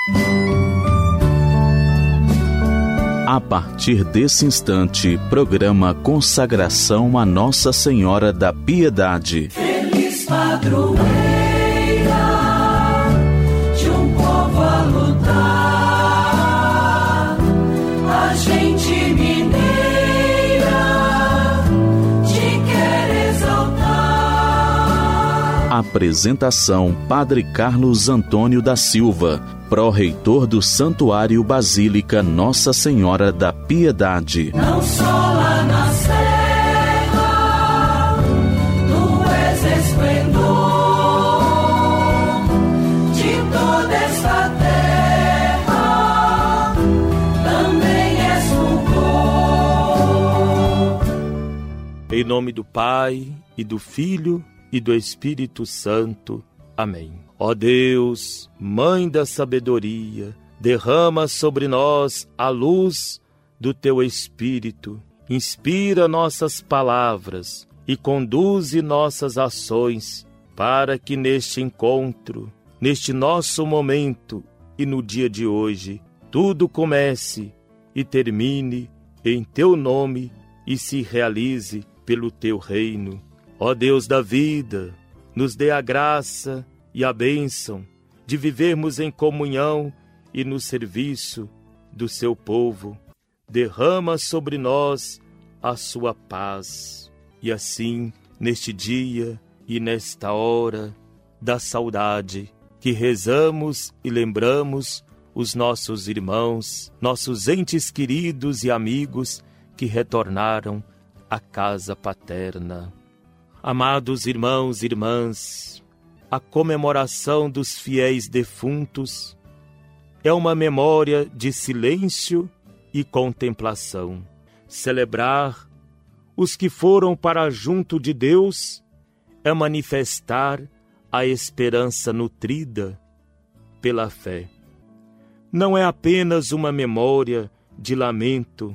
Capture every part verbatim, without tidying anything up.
A partir desse instante, programa Consagração a Nossa Senhora da Piedade. Feliz padroeira de um povo a lutar, a gente mineira te quer exaltar. Apresentação: Padre Carlos Antônio da Silva, pró-reitor do Santuário Basílica Nossa Senhora da Piedade. Não só lá na serra, tu és esplendor de toda esta terra, também és fulgor. Em nome do Pai, e do Filho, e do Espírito Santo. Amém. Ó Deus, Mãe da sabedoria, derrama sobre nós a luz do Teu Espírito, inspira nossas palavras e conduze nossas ações, para que neste encontro, neste nosso momento e no dia de hoje, tudo comece e termine em Teu nome e se realize pelo Teu reino. Ó Deus da vida, nos dê a graça e a bênção de vivermos em comunhão e no serviço do seu povo. Derrama sobre nós a sua paz. E assim, neste dia e nesta hora da saudade, que rezamos e lembramos os nossos irmãos, nossos entes queridos e amigos que retornaram à casa paterna. Amados irmãos e irmãs, a comemoração dos fiéis defuntos é uma memória de silêncio e contemplação. Celebrar os que foram para junto de Deus é manifestar a esperança nutrida pela fé. Não é apenas uma memória de lamento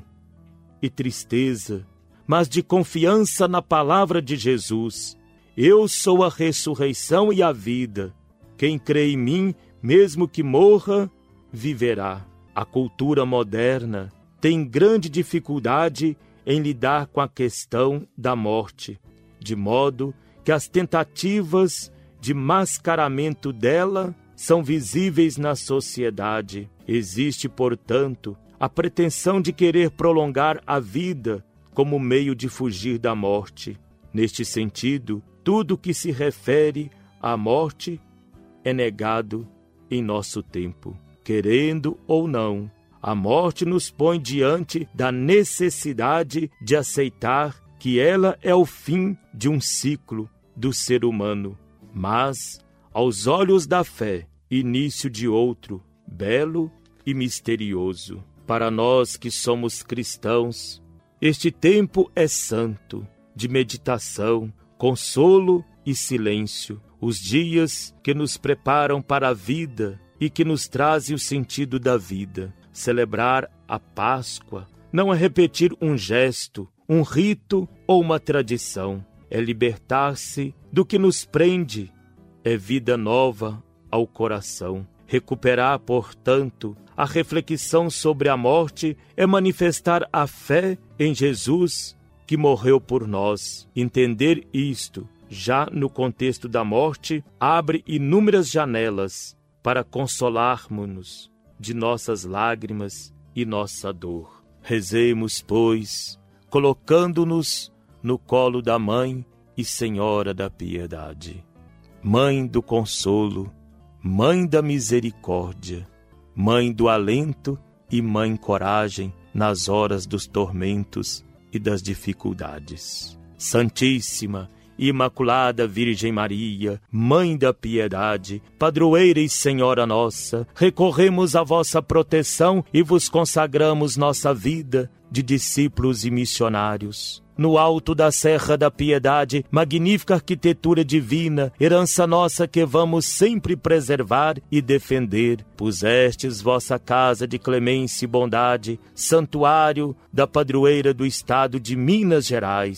e tristeza, mas de confiança na palavra de Jesus. Eu sou a ressurreição e a vida. Quem crê em mim, mesmo que morra, viverá. A cultura moderna tem grande dificuldade em lidar com a questão da morte, de modo que as tentativas de mascaramento dela são visíveis na sociedade. Existe, portanto, a pretensão de querer prolongar a vida como meio de fugir da morte. Neste sentido, tudo que se refere à morte é negado em nosso tempo. Querendo ou não, a morte nos põe diante da necessidade de aceitar que ela é o fim de um ciclo do ser humano, mas, aos olhos da fé, início de outro, belo e misterioso. Para nós que somos cristãos, este tempo é santo, de meditação, consolo e silêncio, os dias que nos preparam para a vida e que nos trazem o sentido da vida. Celebrar a Páscoa não é repetir um gesto, um rito ou uma tradição, é libertar-se do que nos prende, é vida nova ao coração. Recuperar, portanto, a reflexão sobre a morte é manifestar a fé em Jesus, que morreu por nós. Entender isto, já no contexto da morte, abre inúmeras janelas para consolarmos-nos de nossas lágrimas e nossa dor. Rezemos, pois, colocando-nos no colo da Mãe e Senhora da Piedade. Mãe do consolo, Mãe da misericórdia, Mãe do alento e Mãe coragem nas horas dos tormentos e das dificuldades. Santíssima, Imaculada Virgem Maria, Mãe da Piedade, Padroeira e Senhora nossa, recorremos à vossa proteção e vos consagramos nossa vida de discípulos e missionários. No alto da Serra da Piedade, magnífica arquitetura divina, herança nossa que vamos sempre preservar e defender. Pusestes vossa casa de clemência e bondade, santuário da padroeira do estado de Minas Gerais.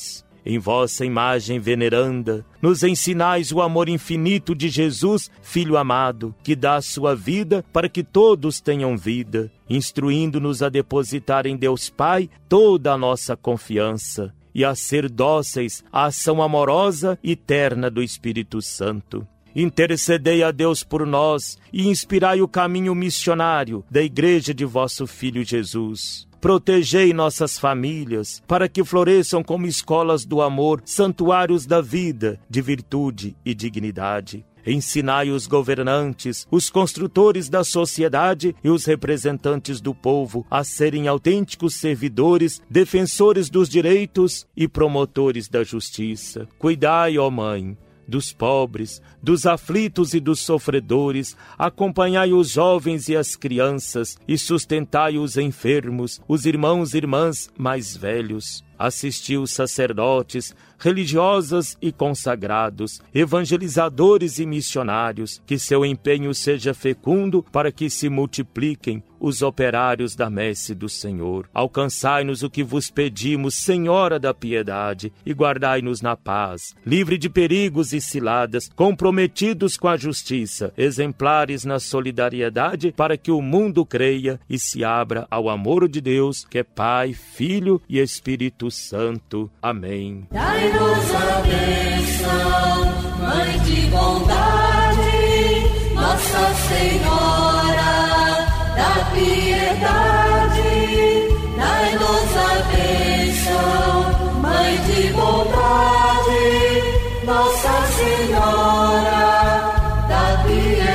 em vossa imagem veneranda, nos ensinais o amor infinito de Jesus, Filho amado, que dá a sua vida para que todos tenham vida, instruindo-nos a depositar em Deus Pai toda a nossa confiança e a ser dóceis à ação amorosa e terna do Espírito Santo. Intercedei a Deus por nós e inspirai o caminho missionário da Igreja de vosso Filho Jesus. Protegei nossas famílias, para que floresçam como escolas do amor, santuários da vida, de virtude e dignidade. Ensinai os governantes, os construtores da sociedade e os representantes do povo a serem autênticos servidores, defensores dos direitos e promotores da justiça. Cuidai, ó Mãe, dos pobres, dos aflitos e dos sofredores, acompanhai os jovens e as crianças e sustentai os enfermos, os irmãos e irmãs mais velhos. Assisti os sacerdotes, religiosas e consagrados, evangelizadores e missionários, que seu empenho seja fecundo para que se multipliquem os operários da messe do Senhor. Alcançai-nos o que vos pedimos, Senhora da piedade, e guardai-nos na paz, livre de perigos e ciladas, comprometidos com a justiça, exemplares na solidariedade, para que o mundo creia e se abra ao amor de Deus, que é Pai, Filho e Espírito Santo. Amém. Dai-nos a bênção, Mãe de bondade, Nossa Senhora da piedade. Dai-nos a bênção, Mãe de bondade, Nossa Senhora da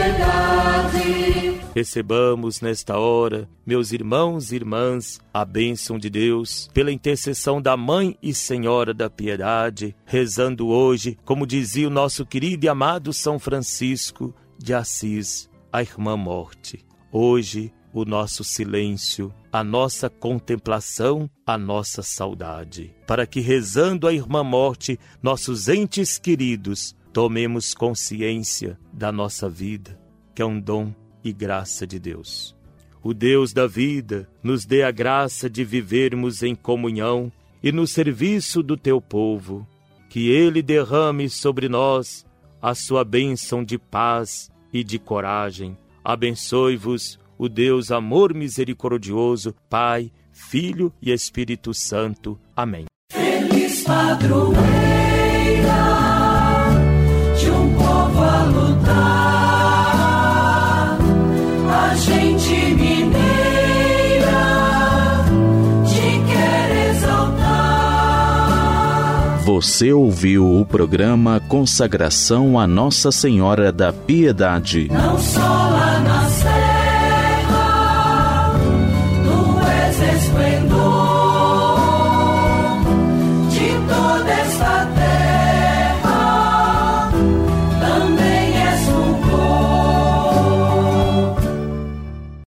piedade. Recebamos nesta hora, meus irmãos e irmãs, a bênção de Deus, pela intercessão da Mãe e Senhora da Piedade, rezando hoje, como dizia o nosso querido e amado São Francisco de Assis, a Irmã Morte. Hoje, o nosso silêncio, a nossa contemplação, a nossa saudade, para que, rezando a Irmã Morte, nossos entes queridos, tomemos consciência da nossa vida, que é um dom e graça de Deus. O Deus da vida nos dê a graça de vivermos em comunhão e no serviço do teu povo, que Ele derrame sobre nós a sua bênção de paz e de coragem. Abençoe-vos o Deus amor misericordioso, Pai, Filho e Espírito Santo. Amém. Feliz padroeira de um povo a lutar, a gente mineira te quer exaltar. Você ouviu o programa Consagração a Nossa Senhora da Piedade. Não só lá na